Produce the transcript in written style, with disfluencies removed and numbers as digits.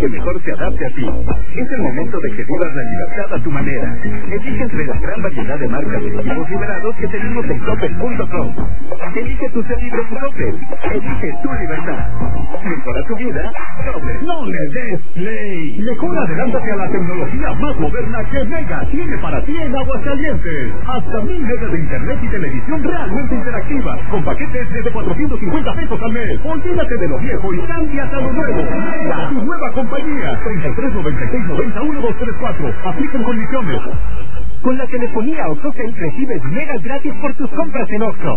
que mejor se adapte a ti. Es el momento de que vivas la libertad a tu manera. Elige entre la gran variedad de marcas de equipos liberados que tenemos en Coppel.com. Elige tu ser libre en Coppel. Elige tu libertad. Mejora tu vida, Coppel. ¡No le des play! Mejor adelántate a la tecnología más moderna que Mega tiene para ti en Aguascalientes. Hasta 1000 megas de internet y televisión realmente interactiva, con paquetes desde 450 pesos al mes. Olvídate de lo viejo y cambias a lo nuevo. Mega, tu nueva compañía. 3396901234. Aplican condiciones. Con la telefonía OXXO recibes megas gratis por tus compras en OXXO.